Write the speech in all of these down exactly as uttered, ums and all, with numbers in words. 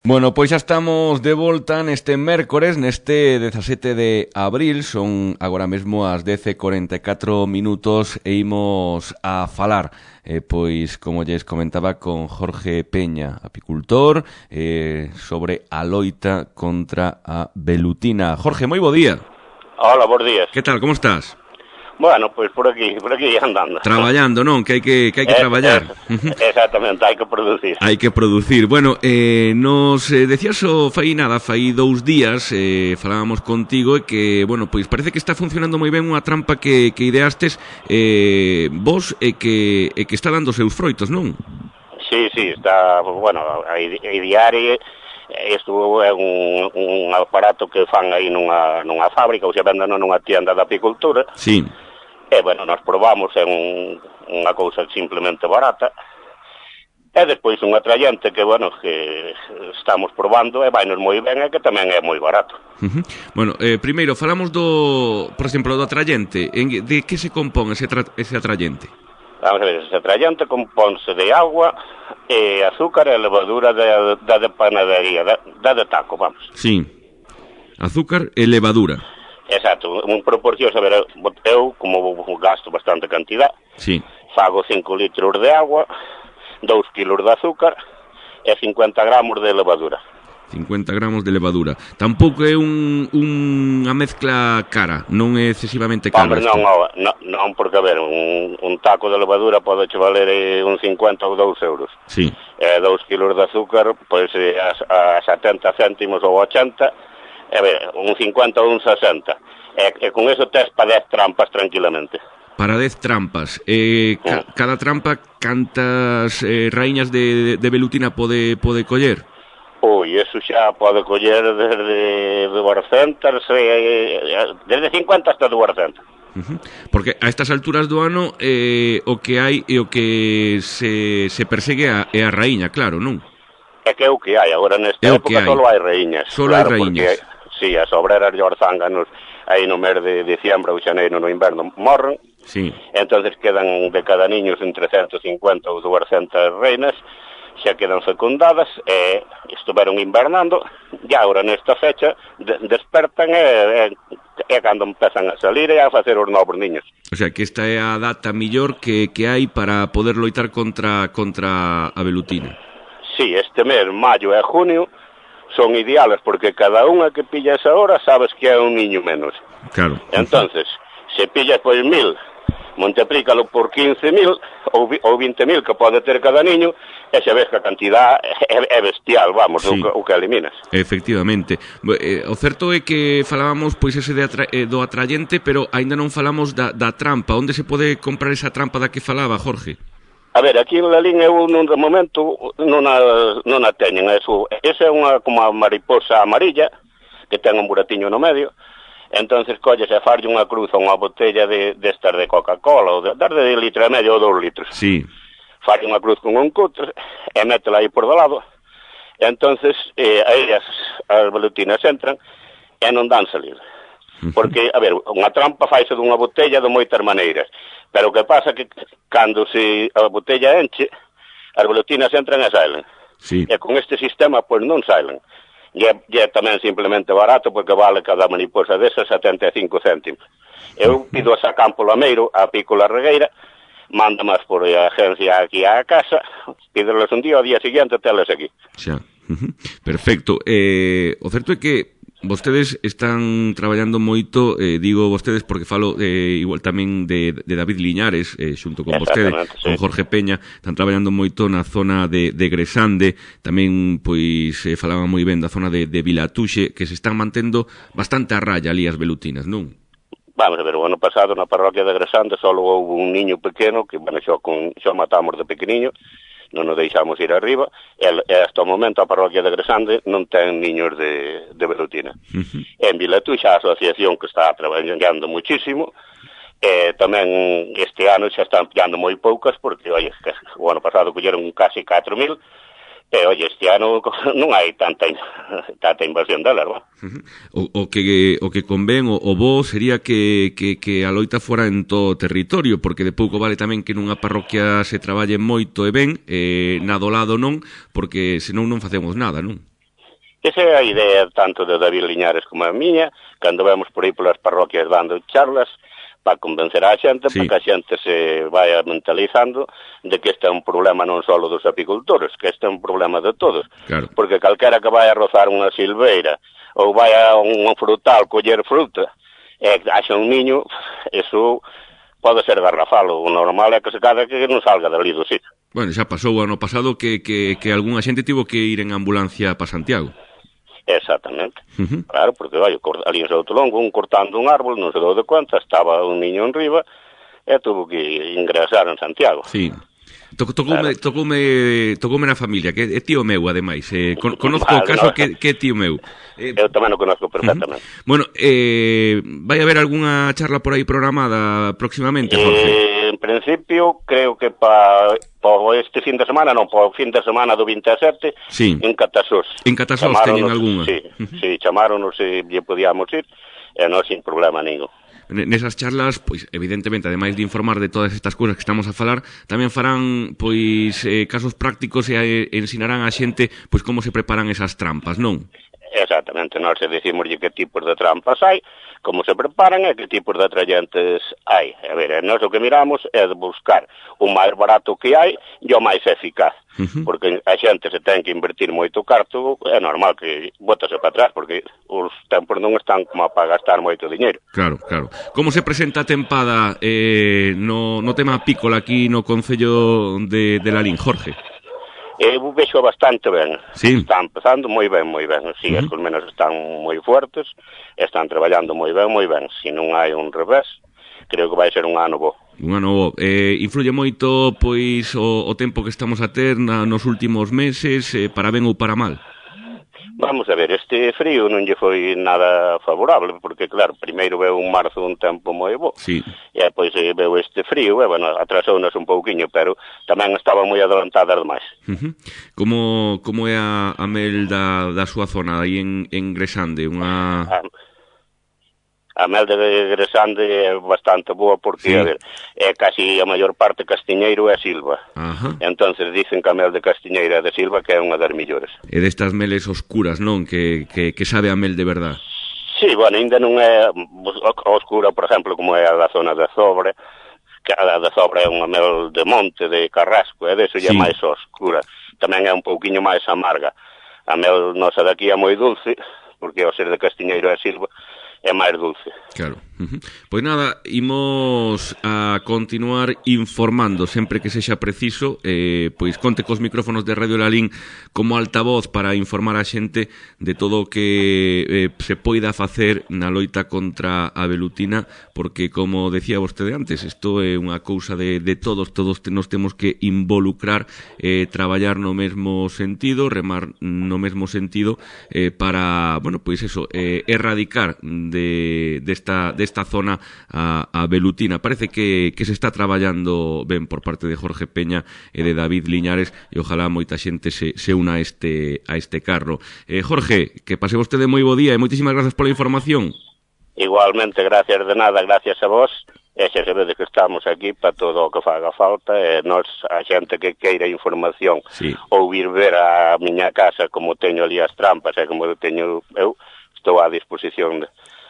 Bueno, pois xa estamos de volta neste mércores, neste dezasete de abril, son agora mesmo as dez e corenta e catro minutos e imos a falar, eh, pois, como lles comentaba, con Jorge Peña, apicultor, eh, sobre a loita contra a velutina. Jorge, moi bo día. Hola, bons días. Que tal, como estás? Bueno, pois por aquí, por aquí andando. Traballando, non? Que hai que, que, hai que eh, traballar. Eh, exactamente, hai que producir. Hai que producir. Bueno, eh, nos eh, decías o fai nada, fai dous días, eh, falábamos contigo e que, bueno, pois parece que está funcionando moi ben unha trampa que, que ideastes eh, vos e que, e que está dando seus froitos, non? Sí, sí, está, bueno, a idear e isto é un, un aparato que fan aí nunha, nunha fábrica ou se vendan nunha tienda de apicultura. Sí. E, bueno, nos probamos en un, unha cousa simplemente barata. E despois un atrayente que, bueno, que estamos probando e vainos moi ben e que tamén é moi barato. Uh-huh. Bueno, eh, primeiro, falamos do, por exemplo, do atrayente. En, de que se compón ese, tra, ese atrayente? Vamos a ver, ese atrayente compónse de agua e azúcar e levadura da de, de, de panadería, da de, de taco, vamos. Sí, azúcar e levadura. Exacto, un proporción, a ver, eu, como gasto bastante cantidad, sí, fago cinco litros de agua, dous kilos de azúcar e cincuenta gramos de levadura. cincuenta gramos de levadura. Tampouco é un, unha mezcla cara, non é excesivamente cara. Hombre, non, non, non, porque, a ver, un, un taco de levadura pode che valer eh, un cincuenta ou dous euros. Sí. E dous kilos de azúcar, pois, eh, a, a setenta céntimos ou ochenta, e, a ver, un cincuenta ou un sesenta. E, e con eso tes para dez trampas tranquilamente. Para dez trampas. Eh, ca, mm. Cada trampa, cantas eh, raíñas de, de velutina pode, pode coller? Ui, eso xa pode coller desde duascentas, eh, desde cincuenta hasta duascentas. Uh-huh. Porque a estas alturas do ano eh, o que hai e o que se, se persegue a, é a raíña, claro, non? É que é o que hai, agora nesta época só hai raíñas. Solo claro, hai raíñas. Porque, sí, as obreras de orzánganos aí no mes de diciembre ou xaneiro no inverno morren. Sí. Entonces quedan de cada niño entre ciento cincuenta ou duascentas reinas, xa quedan fecundadas e estuveron invernando e agora nesta fecha de, despertan e, e, e cando empezan a salir e a facer os novos niños. O sea, que esta é a data millor que, que hai para poder loitar contra, contra a velutina. Sí, este mes, maio e junio, son ideales porque cada unha que pilla esa hora sabes que é un niño menos. Claro. Entonces, se pillas pois mil, multiplícalo por quince mil ou, ou vinte mil que pode ter cada niño e xa ves que a cantidad é, é bestial, vamos, sí. o, que, o que eliminas. Efectivamente. Eh, o certo é que falábamos pois ese de atra, eh, do atrayente, pero aínda non falamos da, da trampa. Onde se pode comprar esa trampa da que falaba, Jorge? A ver, aquí en Lalín eu nun de momento non a, non a teñen. Eso, esa é unha como a mariposa amarilla que ten un buratiño no medio. Entonces colles e farlle unha cruz a unha botella de destas de Coca-Cola ou de, de litro e medio ou dous litros. Sí. Farlle unha cruz con un cúter e métela aí por do lado. Entonces eh, aí as, as velutinas entran e non dan salir. Porque, a ver, unha trampa faise dunha botella de moitas maneiras, pero o que pasa que cando se a botella enche, as velutinas entran e salen. Sí. E con este sistema, pois non salen. E é, e é tamén simplemente barato porque vale cada mariposa desas setenta e cinco céntimos. Eu pido a Campo Lameiro, a Apícola Regueira, mándamas por a agencia aquí á casa, pídelas un día, ao día seguinte telas aquí. Xa, uh-huh. Perfecto. Eh, o certo é que vostedes están traballando moito, eh, digo vostedes porque falo eh, igual tamén de, de David Liñares, eh, xunto con vostede, sí. Con Jorge Peña, están traballando moito na zona de, de Gresande, tamén pois eh, falaban moi ben da zona de, de Vilatuxe, que se están mantendo bastante a raya ali as velutinas, non? Vamos a ver, o ano pasado na parroquia de Gresande só houve un niño pequeno, que bueno, xo, con, xo matamos de pequeniño, non nos deixamos ir arriba, e, e hasta o momento a parroquia de Gresande non ten niños de, de velutina. Uh-huh. En Vilatuxe a asociación que está traballando muchísimo, e tamén este ano xa están pillando moi poucas, porque, oye, que, o ano pasado colleron casi catro mil, e, oye, este ano non hai tanta, tanta invasión delas, ¿no? Uh-huh. O, o, que, o que convén, o, o bo sería que, que, que a loita fora en todo o territorio, porque de pouco vale tamén que nunha parroquia se traballe moito e ben, eh, na do lado non, porque senón non facemos nada, non? Esa é a idea tanto de David Liñares como a miña, cando vemos por aí polas parroquias dando charlas, para convencer a xente, sí, para que a xente se vaya mentalizando de que este é un problema non só dos apicultores, que este é un problema de todos. Claro. Porque calquera que vai a rozar unha silveira ou vai a un frutal coller fruta e haxa un niño, eso pode ser garrafalo. O normal é que se cada que non salga dali do sitio. Bueno, xa pasou o ano pasado que, que, que algunha xente tivo que ir en ambulancia para Santiago. Exactamente, uh-huh. Claro, porque vai, ali en Soutolongo, un cortando un árbol, non se dou de conta, estaba un niño en riba e tuvo que ingresar en Santiago. Sí. Tocoume, claro. tocoume, tocoume na familia, que é tío meu, ademais. Eh, con, conozco vale, o caso no, que, que é tío meu. Eh, eu tamén o conozco perfectamente. Uh-huh. Bueno, eh, vai haber algunha charla por aí programada próximamente, Jorge? Eh, en principio, creo que para pa este fin de semana, non, para o fin de semana do veintisiete, sí, en Catasós. En Catasós teñen algunha? Sí, uh-huh. sí, chamáronos e lle podíamos ir, e non sin problema ningún. Nesas charlas, pois, evidentemente, ademais de informar de todas estas cousas que estamos a falar, tamén farán, pois, eh, casos prácticos e eh, ensinarán a xente, pois, como se preparan esas trampas, non? Exactamente, nós decimoslle que tipos de trampas hai, como se preparan e que tipos de atrayentes hai. A ver, nós o que miramos é de buscar o máis barato que hai e o máis eficaz. Uh-huh. Porque a xente se ten que invertir moito carto, é normal que bótase para atrás, porque os tempos non están como para gastar moito diñeiro. Claro, claro. Como se presenta a tempada eh, no, no tema apícola aquí no Concello de, de Lalín, Jorge? Eu vexo bastante ben. Sí. Están empezando moi ben, moi ben. Si, uh-huh. As colmenas están moi fuertes, están traballando moi ben, moi ben. Se non hai un revés, creo que vai ser un ano bo. Un ano bo. Eh, influye moito, pois, o, o tempo que estamos a ter na, nos últimos meses, eh, para ben ou para mal? Vamos a ver, este frío non lle foi nada favorable, porque, claro, primeiro veu un marzo un tempo moi bo, sí, e depois veu este frío, e, bueno, atrasounos un pouquiño, pero tamén estaba moi adelantada demais. Uh-huh. Como, como é a, a mel da, da súa zona, aí en, en Gresande? Unha... A, a mel de Gresande é bastante boa, porque, sí, a ver, é casi a maior parte castiñeiro e silva. Ajá. Entonces dicen que a mel de castiñeiro e de silva que é unha das millores. E destas meles oscuras, non? Que, que, que sabe a mel de verdad. Sí, bueno, ainda non é oscura, por exemplo, como é a da zona de Zobre, que a da Zobre é unha mel de monte, de carrasco, e deso é máis oscura. Tamén é un pouquiño máis amarga. A mel nosa daqui é moi dulce, porque ao ser de castiñeiro e silva, é máis dulce. Claro. Uh-huh. Pois nada, imos a continuar informando sempre que sexa preciso, eh, pois conte cos micrófonos de Radio Lalín como altavoz para informar a xente de todo o que eh, se poida facer na loita contra a velutina, porque como decía vostede antes, isto é unha cousa de, de todos, todos nos temos que involucrar, eh, traballar no mesmo sentido, remar no mesmo sentido, eh, para, bueno, pois eso, eh, erradicar de desta de esta zona a, a velutina. Parece que, que se está traballando ben por parte de Jorge Peña e de David Liñares, e ojalá moita xente se, se una a este, a este carro. Eh, Jorge, que pase vostede moi bo día e moitísimas gracias pola información. Igualmente, gracias de nada, gracias a vos, e xa sabedes que estamos aquí para todo o que faga falta, e nós, a xente que queira información, sí, ou vir ver a miña casa como teño ali as trampas e como teño eu, estou á disposición de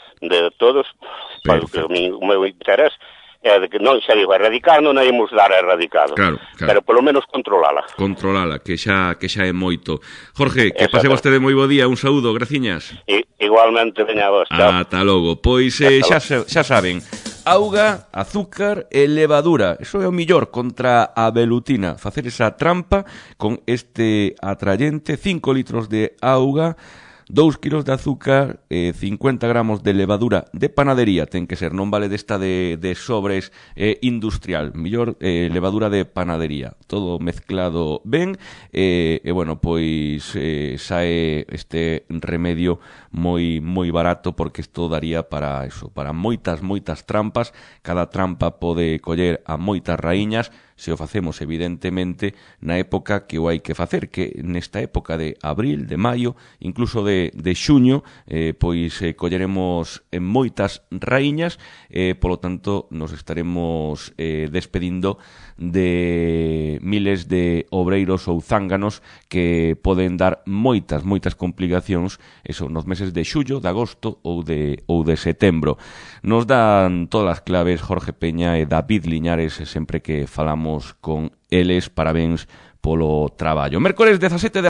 de todos, para que o meu interés é de que non xa digo erradicar, non hai imos dar erradicado, claro, claro, pero polo menos controlala. Controlala, que xa que xa é moito. Jorge, que pase vostede moi bo día, un saúdo, graciñas. I, igualmente, veña vos, chao. Ata logo. Pois eh, xa, xa saben, auga, azúcar e levadura, iso é o millor contra a velutina. Facer esa trampa con este atrayente, cinco litros de auga, dous kilos de azúcar, eh, cincuenta gramos de levadura de panadería, ten que ser, non vale desta de, de sobres eh, industrial, mellor eh, levadura de panadería, todo mezclado ben, e, eh, eh, bueno, pois eh, sae este remedio moi moi barato, porque isto daría para eso, para moitas, moitas trampas, cada trampa pode coller a moitas raíñas, se o facemos evidentemente na época que o hai que facer, que nesta época de abril, de maio, incluso de, de xuño, eh, pois eh, colleremos en moitas raíñas, eh, polo tanto nos estaremos eh, despedindo de miles de obreiros ou zánganos que poden dar moitas, moitas complicacións eso, nos meses de xullo, de agosto ou de, ou de setembro. Nos dan todas as claves Jorge Peña e David Liñares sempre que falamos con eles. Parabéns polo traballo. Mércores dezasete de